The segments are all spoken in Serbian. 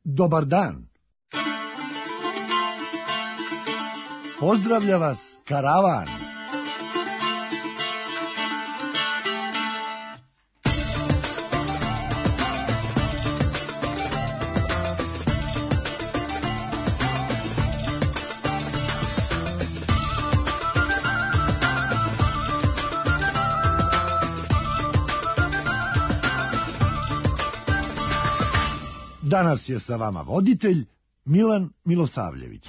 Dobar dan. Pozdravlja vas karavan. Danas je sa vama voditelj Milan Milosavljević.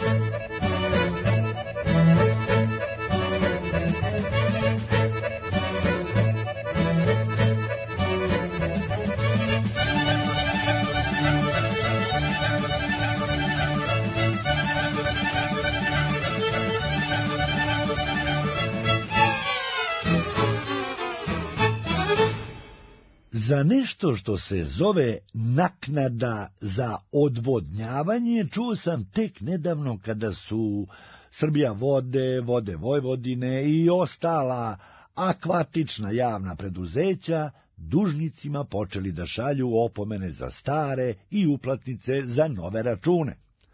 Za nešto što se zove naknada za odvodnjavanje čuo sam tek nedavno kada su Srbija vode, Vode Vojvodine i ostala akvatična javna preduzeća dužnicima počeli da šalju opomene za stare i uplatnice za nove račune.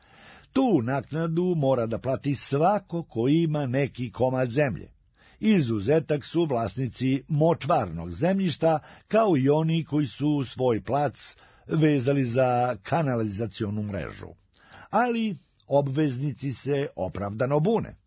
Tu naknadu mora da plati svako ko ima neki komad zemlje. Izuzetak su vlasnici močvarnog zemljišta, kao i oni koji su svoj plac vezali za kanalizacionu mrežu. Ali obveznici se opravdano bune,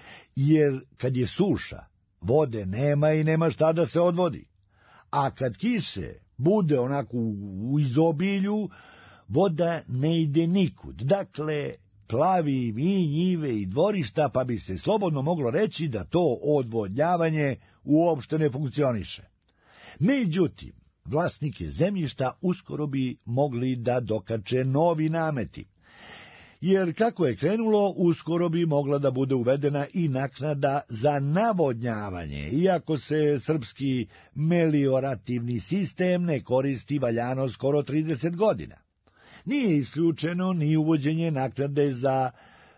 jer kad je suša, vode nema i nema šta da se odvodi. A kad kiše bude onako u izobilju, voda ne ide nikud. Dakle, plavi i njive i dvorišta, pa bi se slobodno moglo reći da to odvodnjavanje uopšte ne funkcioniše. Međutim, vlasnike zemljišta uskoro bi mogli da dokače novi nameti, jer kako je krenulo, uskoro bi mogla da bude uvedena i naknada za navodnjavanje, iako se srpski meliorativni sistem ne koristi valjano skoro 30 godina. Nije isključeno ni uvođenje naknade za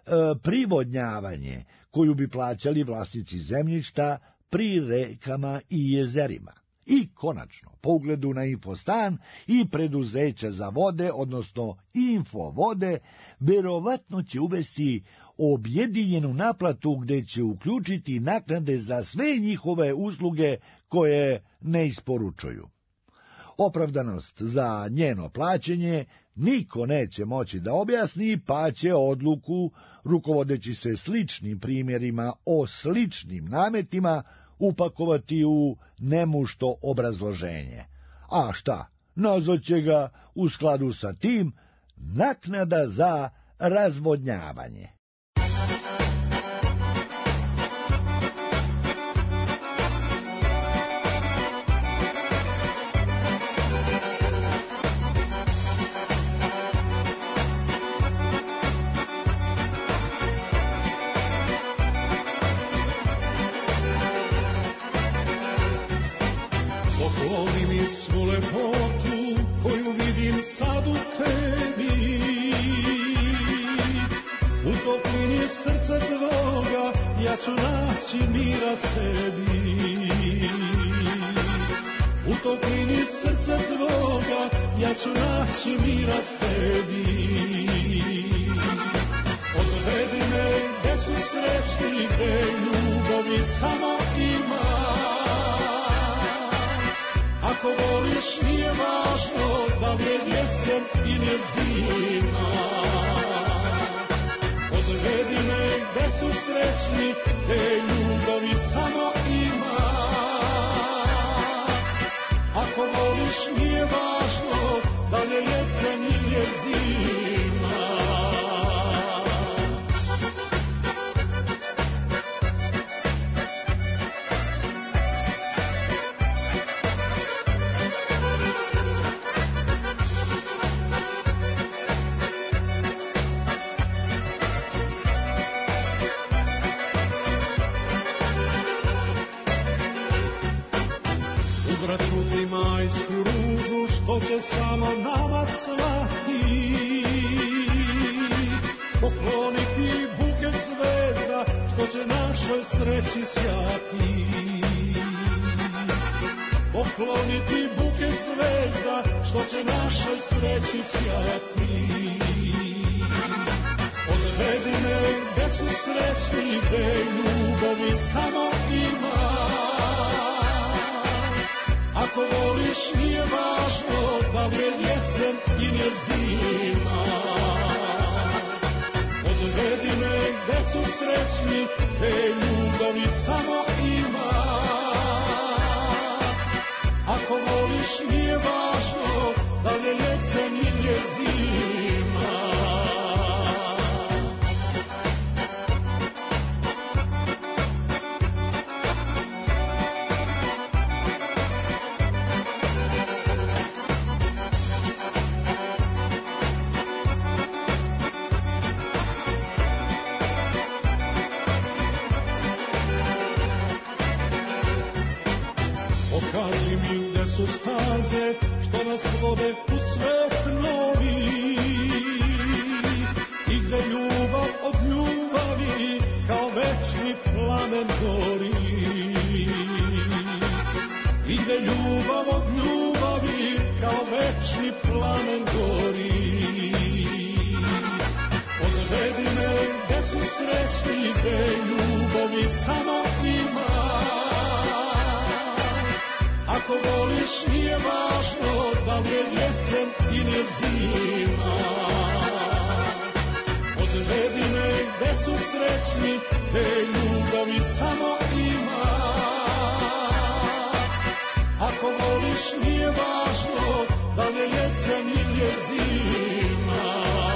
privodnjavanje, koju bi plaćali vlasnici zemljišta pri rekama i jezerima. I konačno, po ugledu na Infostan i preduzeća za vode, odnosno Infovode, verovatno će uvesti objedinjenu naplatu gde će uključiti naknade za sve njihove usluge koje ne isporučuju. Opravdanost za njeno plaćanje niko neće moći da objasni, pa će odluku, rukovodeći se sličnim primjerima o sličnim nametima, upakovati u nemušto obrazloženje. A šta? Nazvaće ga u skladu sa tim naknada za razvodnjavanje. Svu lepotu koju vidim sad u tebi, u toplini srca tvoga ja ću naći mira sebi. U toplini srca tvoga ja ću naći mira sebi. Odvedi me gde su srećni, gde ljubavi samo ima. Ako voliš, nije važno da li je jesen ili je zima. Odvedi me gde su srećni, gde ljubavi samo ima. Ako voliš, nije važno da li je jesen ili je zima. Ugratuti majsku ružu što će samo nama cvati, pokloniti buket zvezda što će našoj sreći sjati. Pokloniti buket zvezda što će našoj sreći sjati. srećni gde ljubavi samo ima. Ako voliš nije važno da li je jesen ili je zima. Odvedi me gde su srećni, gde ljubavi samo ima. Ako voliš nije važno da li je jesen ili je zima. Pokaži mi gde su staze što nas vode u svet novi i gde ljubav od ljubavi kao večni plamen gori. I gde ljubav od ljubavi kao večni plamen gori. Odvedi me gde su srećni, gde ljubavi samo ima. Ako voliš nije važno da li je jesen ili je zima. Odvedi me gde su srećni, gde ljubavi samo ima. Ako voliš nije važno da li je jesen ili je zima.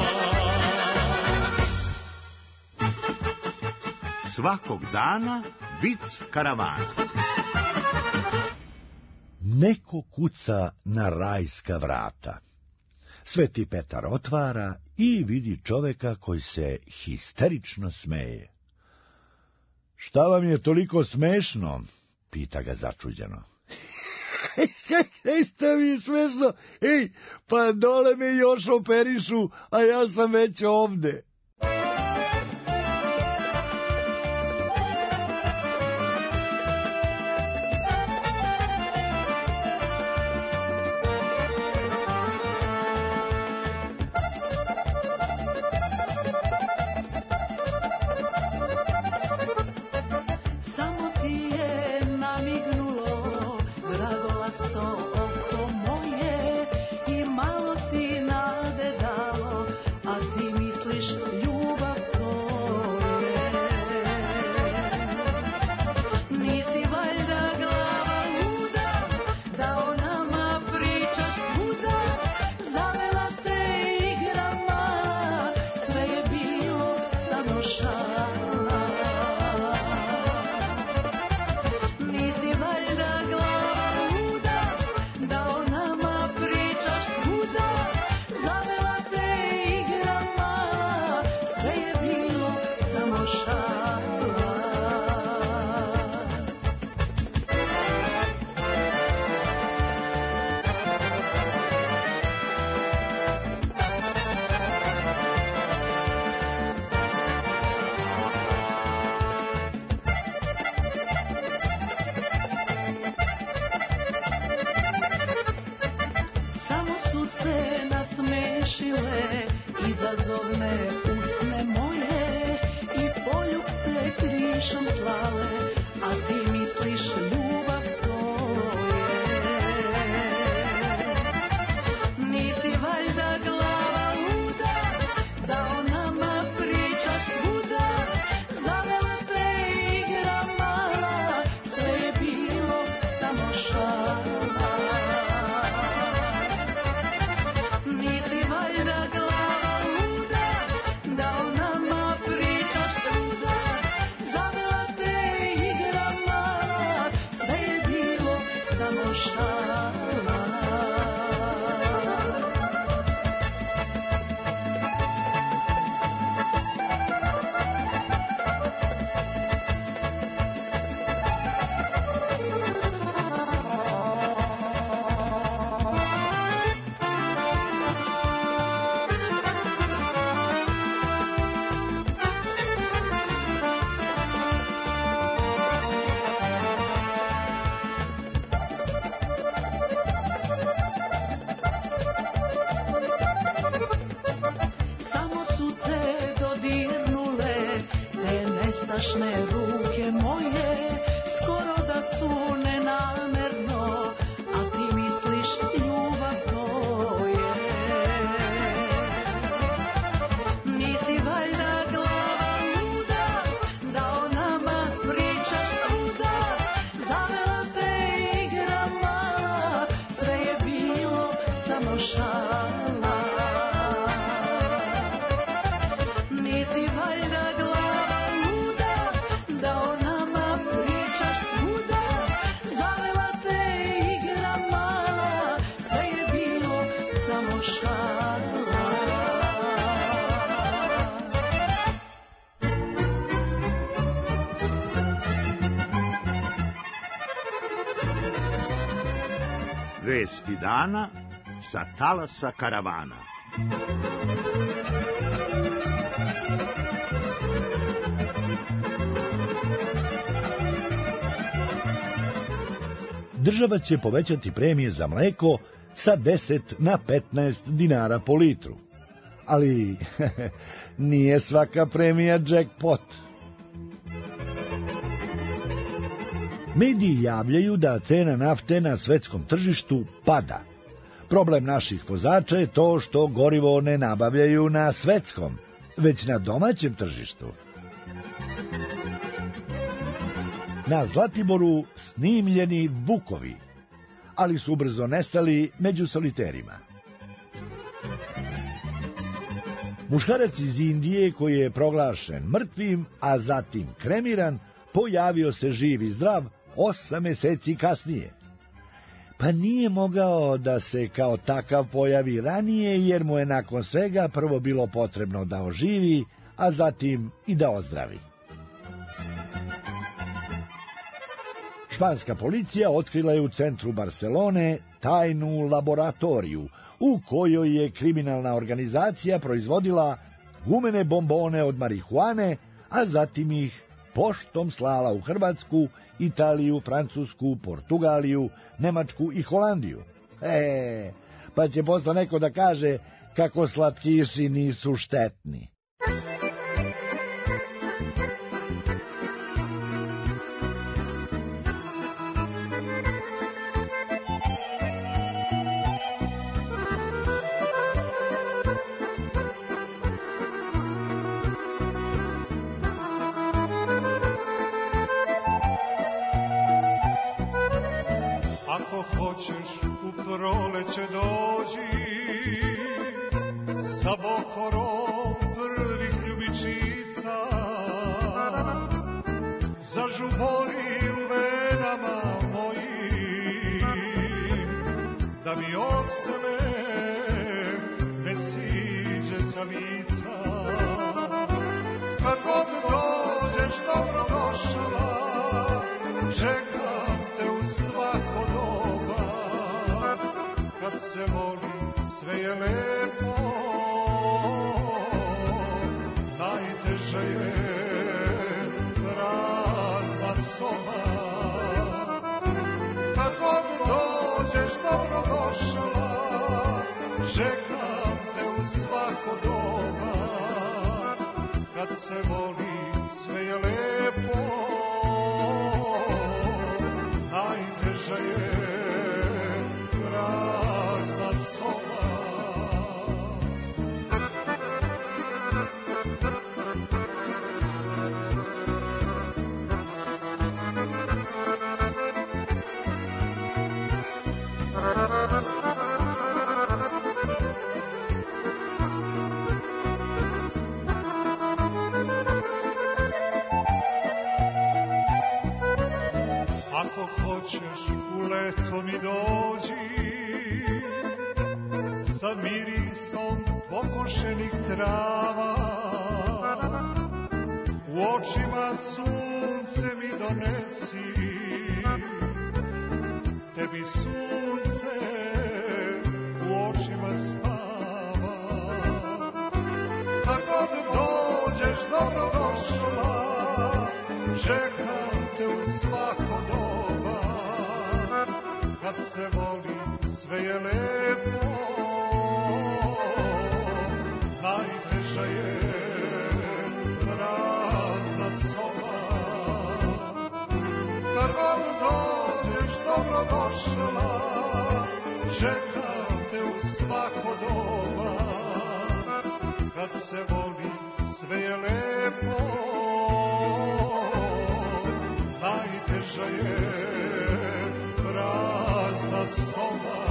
Svakog dana vic karavana. Neko kuca na rajska vrata. Sveti Petar otvara i vidi čoveka koji se histerično smeje. Šta vam je toliko smešno? Pita ga začuđeno. Šta mi je smešno? Ej, pa dole me još operišu, a ja sam već ovde. strašne ruke moje, skoro da su nenamerno, a ti misliš ljubav to je. Nisi valjda glava luda, da o nama pričaš svuda, zavela te igra mala, sve je bilo samo šala. Nisi valjda glava luda, da o nama pričaš svuda, zavela te igra mala, sve je bilo samo šala. Vesti dana sa talasa karavana. Država će povećati premije za mleko sa 10 na 15 dinara po litru. Ali nije svaka premija jackpot. Mediji javljaju da cena nafte na svetskom tržištu pada. Problem naših vozača je to što gorivo ne nabavljaju na svetskom, već na domaćem tržištu. Na Zlatiboru snimljeni vukovi, ali su brzo nestali među soliterima. Muškarac iz Indije koji je proglašen mrtvim, a zatim kremiran, pojavio se živ i zdrav 8 meseci kasnije. Pa nije mogao da se kao takav pojavi ranije, jer mu je nakon svega prvo bilo potrebno da oživi, a zatim i da ozdravi. Španska policija otkrila je u centru Barcelone tajnu laboratoriju u kojoj je kriminalna organizacija proizvodila gumene bombone od marihuane, a zatim ih poštom slala u Hrvatsku, Italiju, Francusku, Portugaliju, Nemačku i Holandiju. Pa će posle neko da kaže kako slatkiši nisu štetni. Najteža je prazna soba. dobrodošla, čekam te u svako doba, kad se voli sve je lepo, najteža je prazna soba.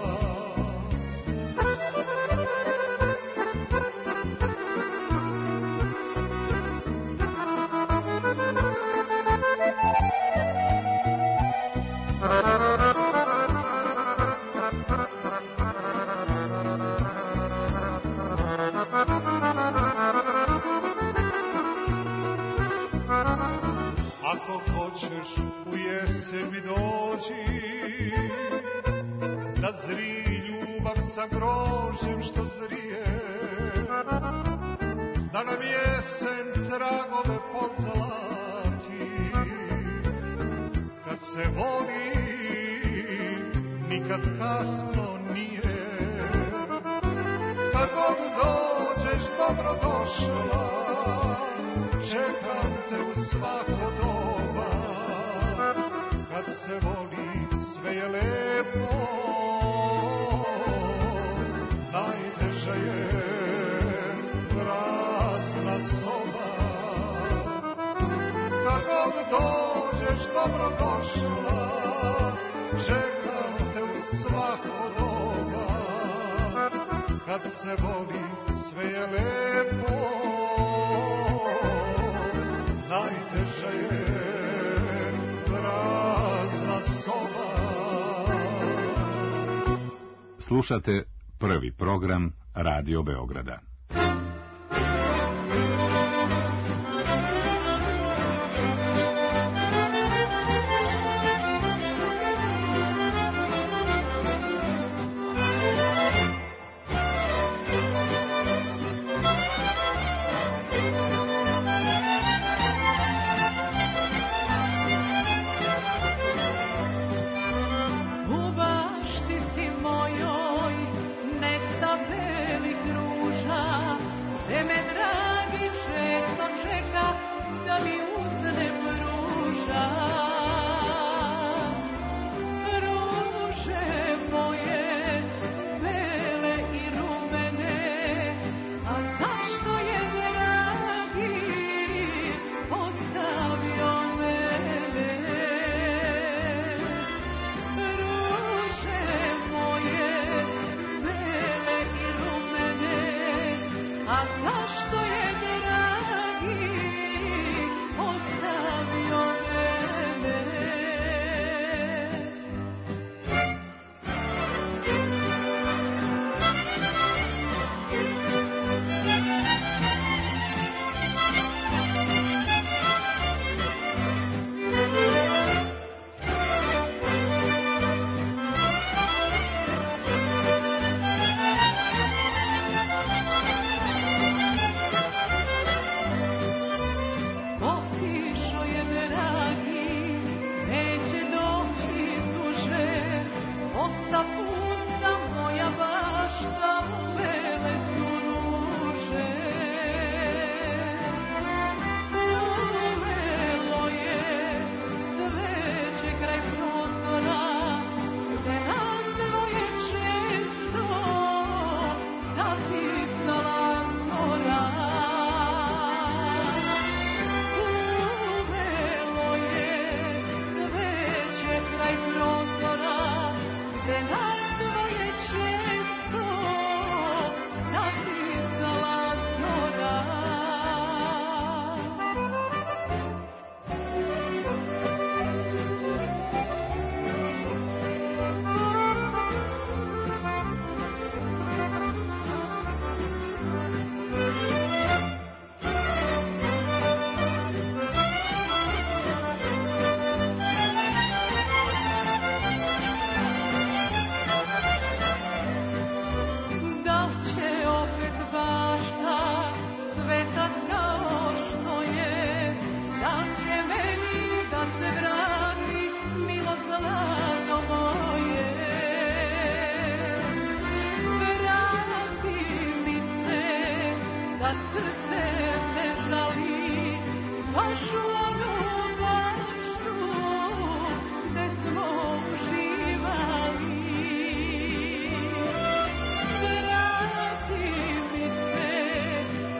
Ako hoćeš u jesen mi dođi, da zri ljubav sa grožđem što zrije, da nam jesen tragove pozlati. Kad se voli, nikad kasno nije, kad god dođeš dobrodošla, čekam te u svako doba, kad se voli sve je lepo, najteža je prazna soba. Kad god dođeš dobrodošla, čekam te u svako doba, kad se voli sve je lepo, najteža je prazna soba. Slušate prvi program Radio Beograda.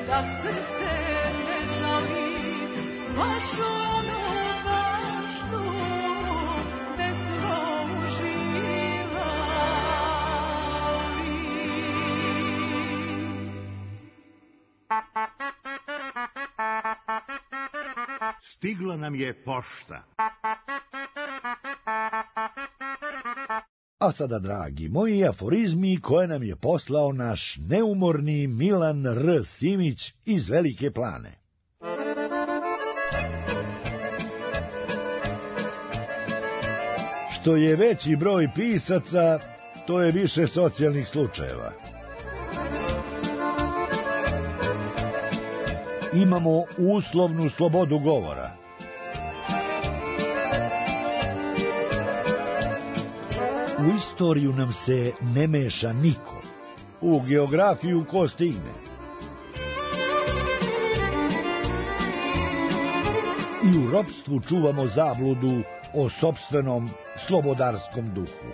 da srce ne žali, baš ono baš tu, gde smo uživali. Stigla nam je pošta. A sada, dragi moji, aforizmi koje nam je poslao naš neumorni Milan R. Simić iz Velike Plane. Što je veći broj pisaca, to je više socijalnih slučajeva. Imamo uslovnu slobodu govora. U istoriju nam se ne meša niko. U geografiju ko stigne. I u ropstvu čuvamo zabludu o sopstvenom slobodarskom duhu.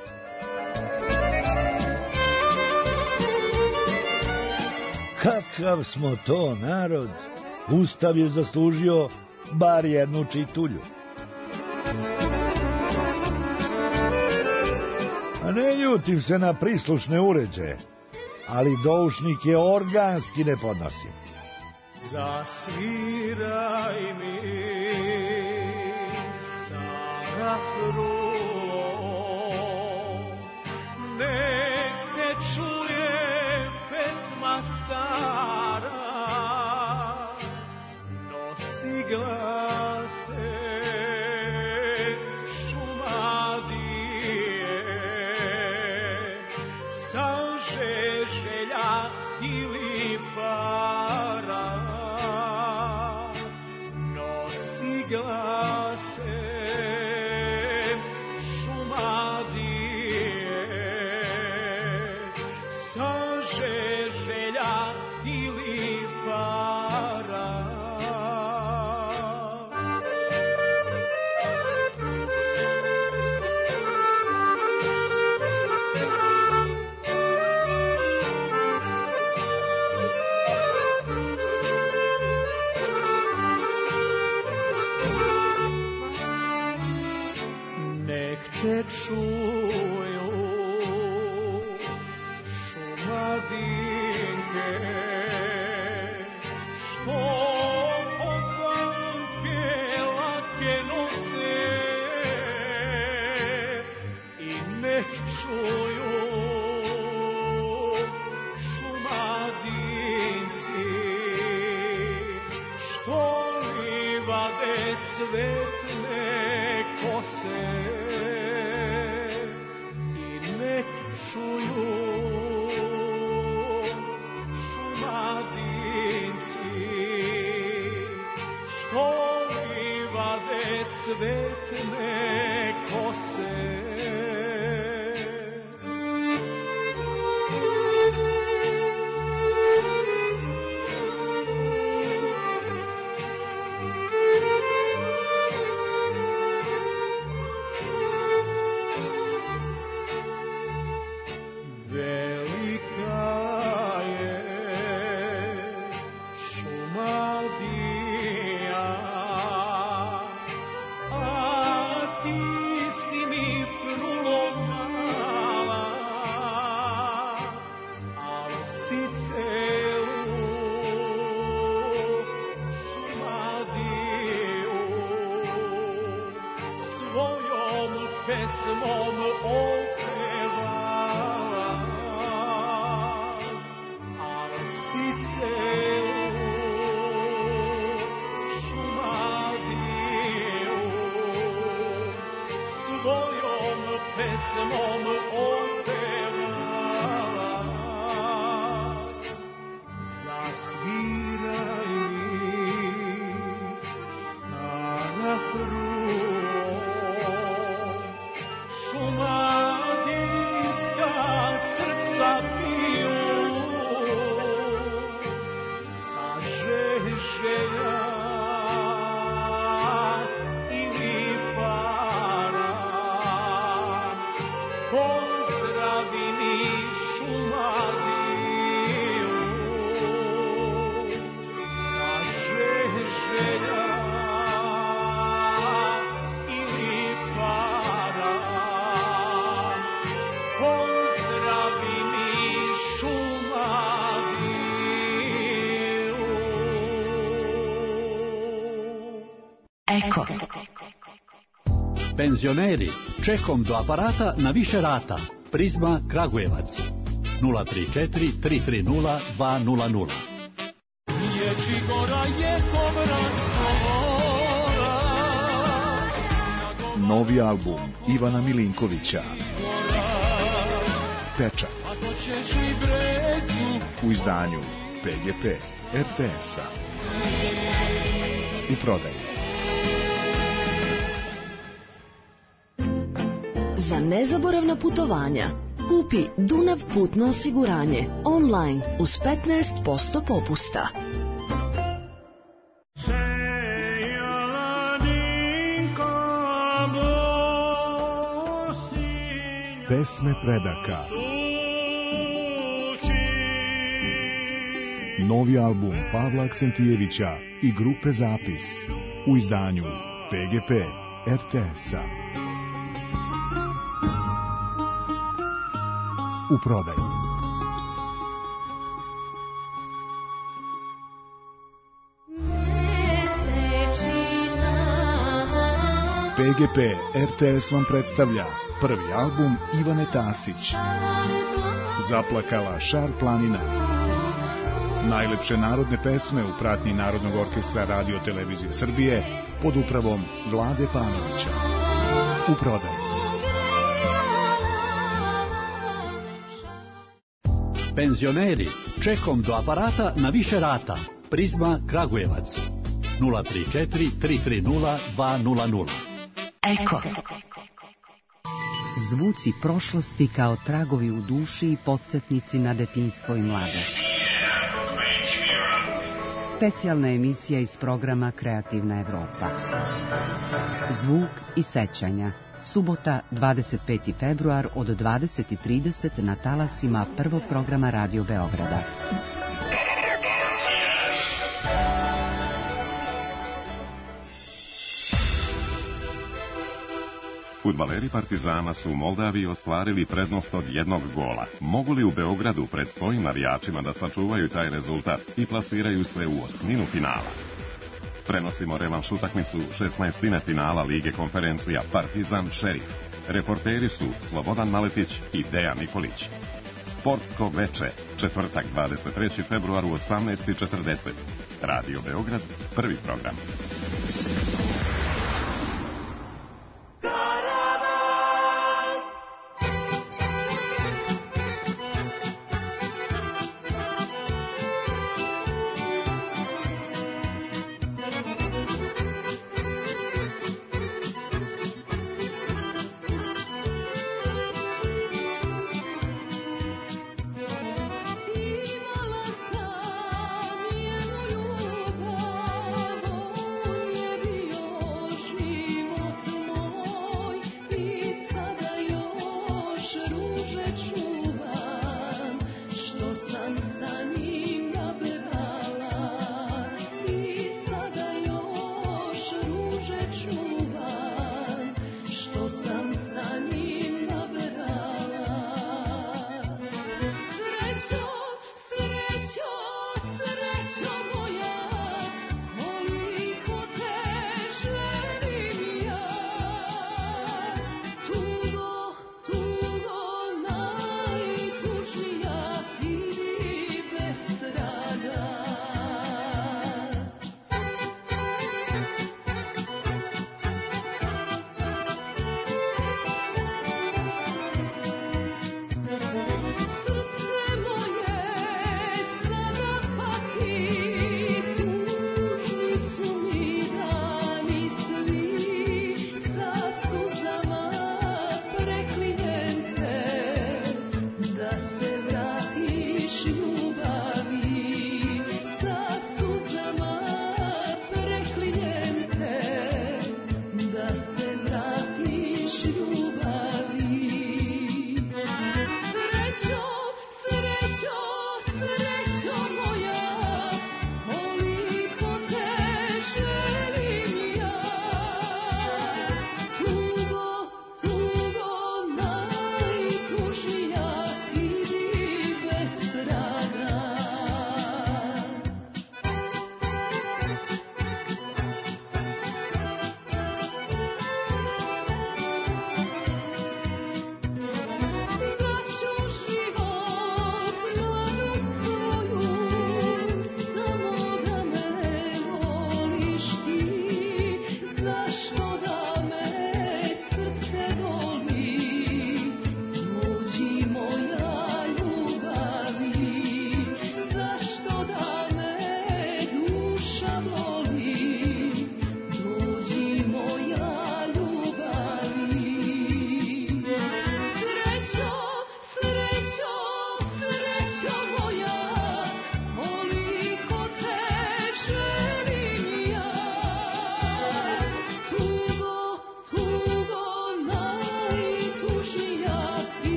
Kakav smo to narod! Ustav je zaslužio bar jednu čitulju. A ne ljutim se na prislušne uređaje, ali doušnik je organski ne podnosim. Zasviraj mi, stara frulo, nek se čuje pesma stara, nosi glase ili para, nosi glase šumadije, saže želja ili para. Te čuju šumadinke, što opanke lake nose, i nek čuju šumadinci, što livade cvetne kose. Čuju šumadinci, što livade cvetne kose. Pesmom opevala, al si celu šumadiju svojom pesmom opevala. Zasviraj mi, stara frulo, šumadijska srca piju, saže želja ili para, pozdrav Eko. Penzioneri, čekom do aparata na više rata. Prizma Kragujevac 034 330 200. Riječi gora jekom razgovora. Novi album Ivana Milinkovića Pečat u izdanju PGP RTS-a u prodaji. Za nezaboravna putovanja kupi Dunav putno osiguranje online uz 15% popusta. Pesme predaka. Novi album Pavla Aksentijevića i grupe Zapis u izdanju PGP RTS-a u prodaji. PGP RTS vam predstavlja prvi album Ivane Tasić Zaplakala Šar planina. Najlepše narodne pesme u pratnji Narodnog orkestra Radio Televizije Srbije pod upravom Vlade Panovića u prodaji. Penzioneri, čekom do aparata na više rata. Prizma Kragujevac 034 330 200. Eko. Zvuci prošlosti kao tragovi u duši i podsjetnici na detinjstvo i mladost. Specijalna emisija iz programa Kreativna Evropa. Zvuk i sećanja. Subota, 25. februar od 20:30 na talasima prvog programa Radio Beograda. Fudbaleri Partizana su u Moldaviji ostvarili prednost od 1 gola. Mogu li u Beogradu pred svojim navijačima da sačuvaju taj rezultat i plasiraju se u osminu finala? Prenosimo revanš utakmicu 16. finala Lige konferencija Partizan Šerif. Reporteri su Slobodan Maletić i Dejan Nikolić. Sportsko veče, četvrtak 23. februar u 18:40. Radio Beograd, prvi program.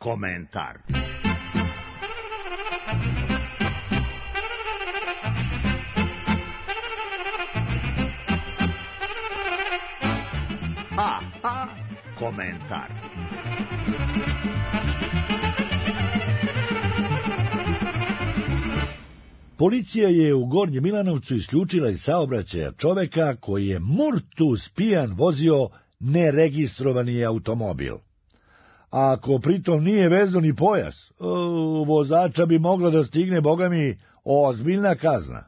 komentar. Komentar. Policija je u Gornjem Milanovcu isključila iz saobraćaja čoveka koji je murtus pijan vozio neregistrovani automobil. A ako pritom nije vezan ni pojas, vozača bi mogla da stigne, bogami, ozbiljna kazna.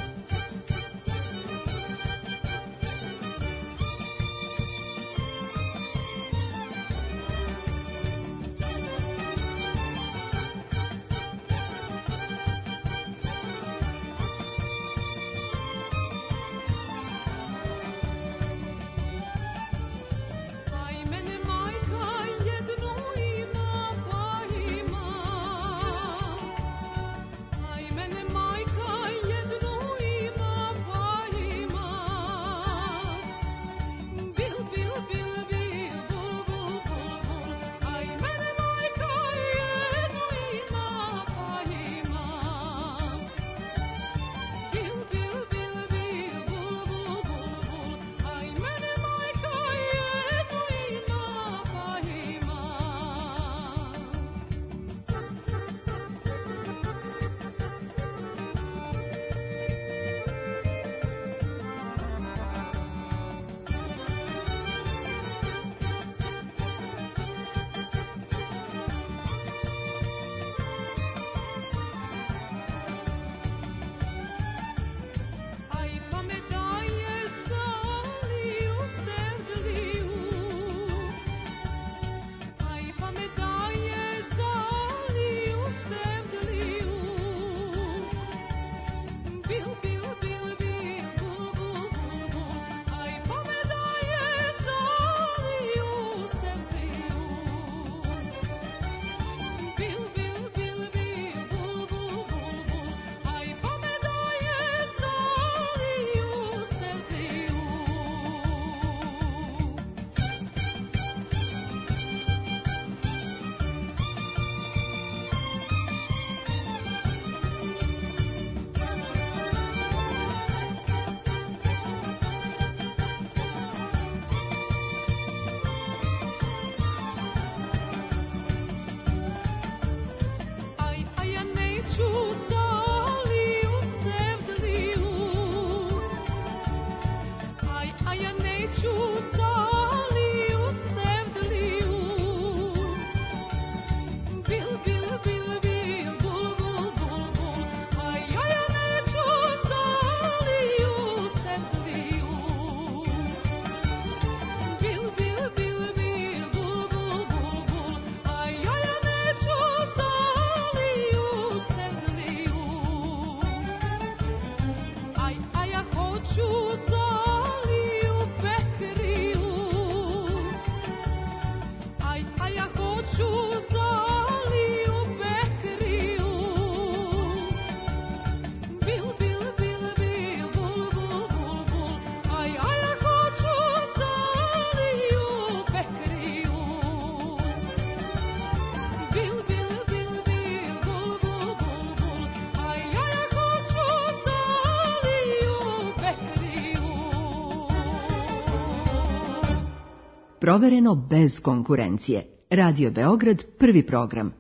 Provereno bez konkurencije. Radio Beograd, prvi program.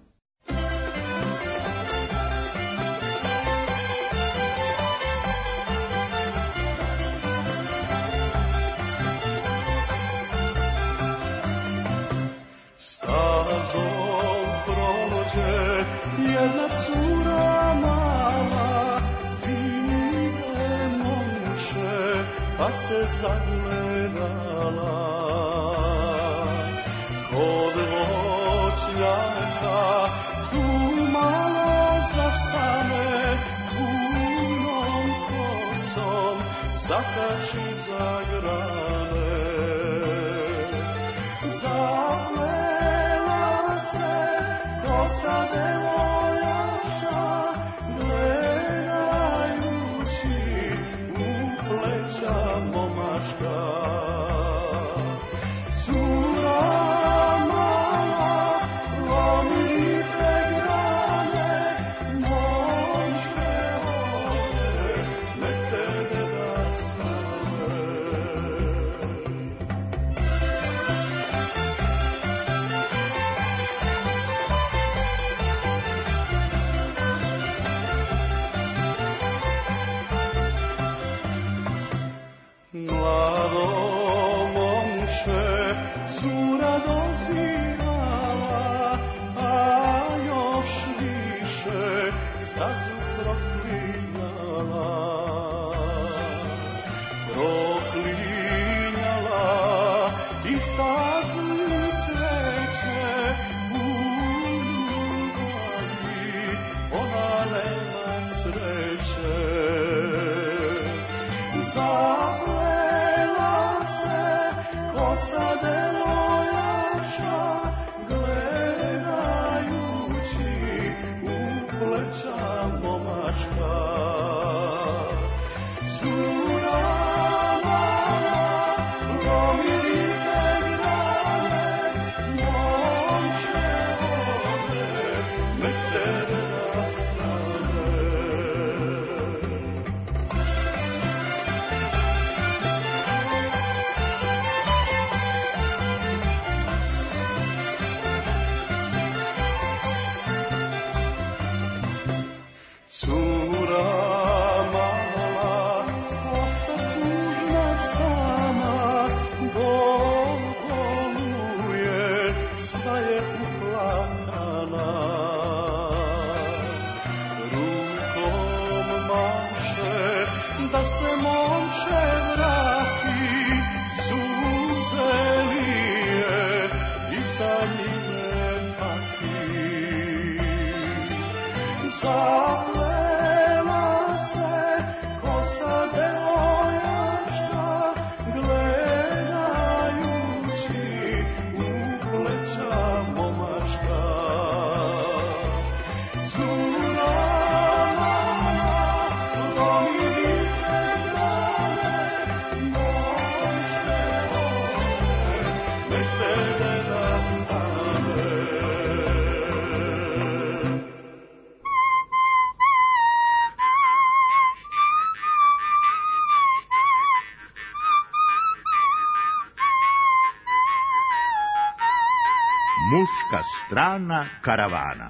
Stazom prođe jedna cura mala, vide momče, pa se zagledala. Kod voćnjaka tu malo zastane, punom kosom zakači za grane. Zaplela se kosa devojaka, gledajući u pleća momačka. Cura mala lomi plavo momče, cura dozirala, a još više stazu proklinjala. Proklinjala i stazu cveće u ljubavi, ona nema sreće. Zaplela se kosa devojaka, gledajući u pleća momačka. Cura mala, lomi ribe grane, momče ode, nek tebe rastane. Cura mala, osta tužna sama, boluje, sva je uplakana. Rukom maše da se momče vrati, suze lije i za njime pati. Zaplela se kosa devojaka, gledajući u pleća momačka. Cura mala, lomi ribe grane, momče ode, nek tebe rastane. Muška strana karavana.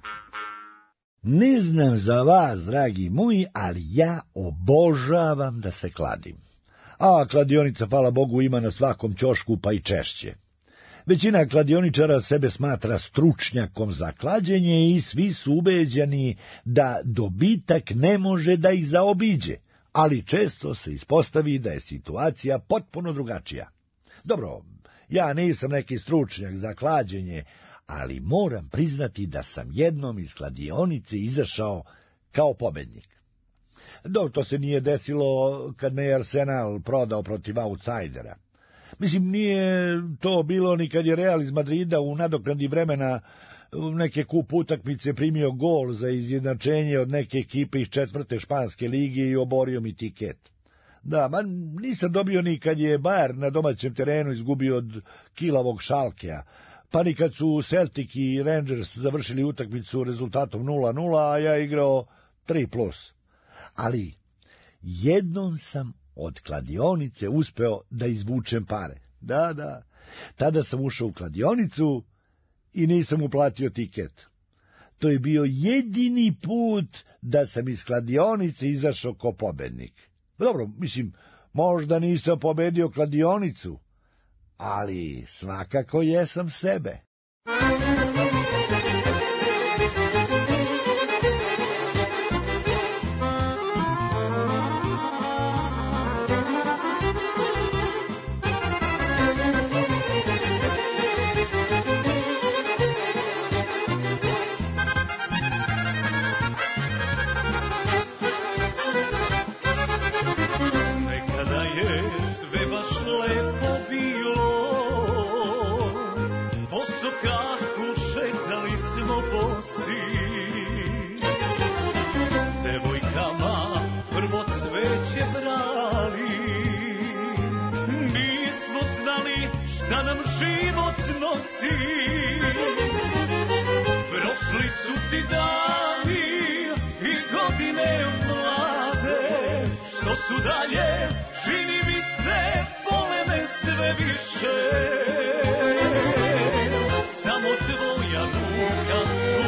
Ne znam za vas, dragi moji, ali ja obožavam da se kladim. A kladionica, hvala Bogu, ima na svakom ćošku, pa i češće. Većina kladioničara sebe smatra stručnjakom za klađenje i svi su ubeđeni da dobitak ne može da ih zaobiđe, ali često se ispostavi da je situacija potpuno drugačija. Dobro, ja nisam neki stručnjak za klađenje, ali moram priznati da sam jednom iz kladionice izašao kao pobednik. Dok to se nije desilo kad me je Arsenal prodao protiv outsidera. Mislim, nije to bilo ni kad je Real iz Madrida u nadoknadi vremena neke kup utakmice primio gol za izjednačenje od neke ekipe iz 4. španske lige i oborio mi tiket. Da, nisam dobio ni kad je Bayern na domaćem terenu izgubio od kilavog Schalkea, pa ni kad su Celtic i Rangers završili utakmicu rezultatom 0:0, a ja igrao 3+. Ali jednom sam od kladionice uspeo da izvučem pare. Da, tada sam ušao u kladionicu i nisam uplatio tiket. To je bio jedini put da sam iz kladionice izašao kao pobednik. Dobro, mislim, možda nisam pobedio kladionicu, ali svakako jesam sebe. Prošli su ti dani i godine mlade, što su dalje, čini mi se, vole me sve više. Samo tvoja ruka u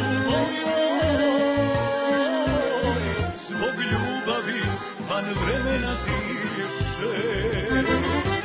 mojoj, zbog ljubavi van vremena diše.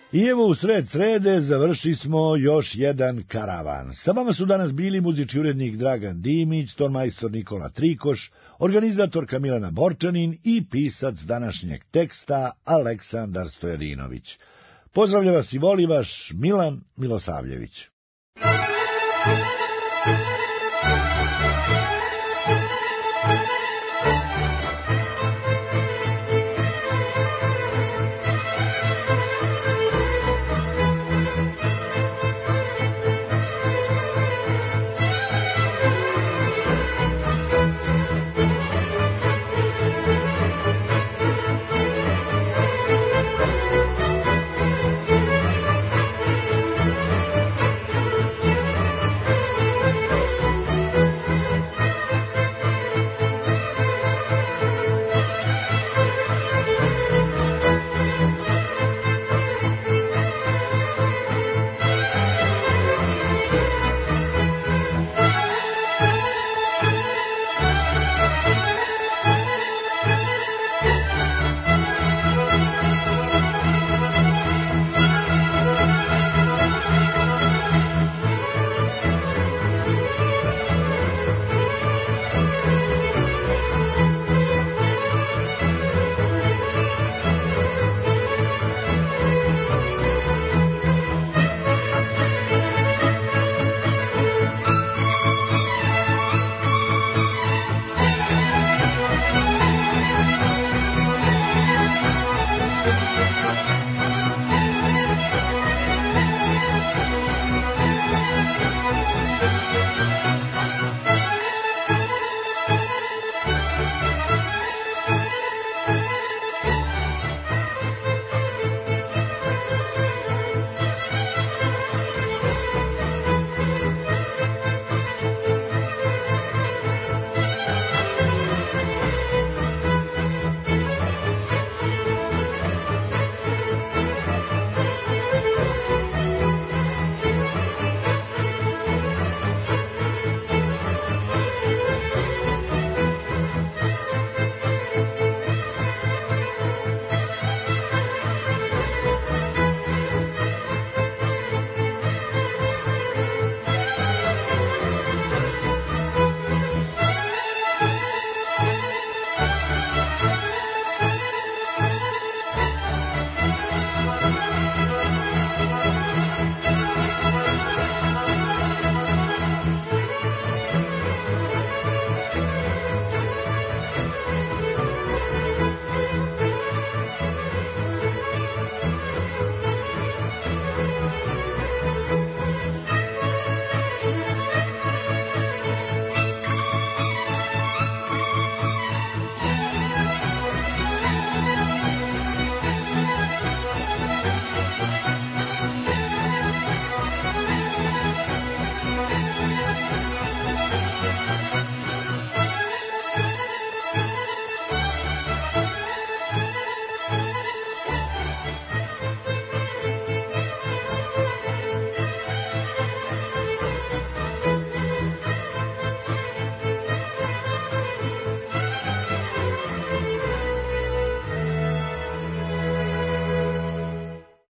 I evo u sred srede završi smo još jedan karavan. Sa vama su danas bili muzički urednik Dragan Dimić, tonmajstor Nikola Trikoš, organizatorka Milana Borčanin i pisac današnjeg teksta Aleksandar Stojadinović. Pozdravlja vas i voli vaš Milan Milosavljević.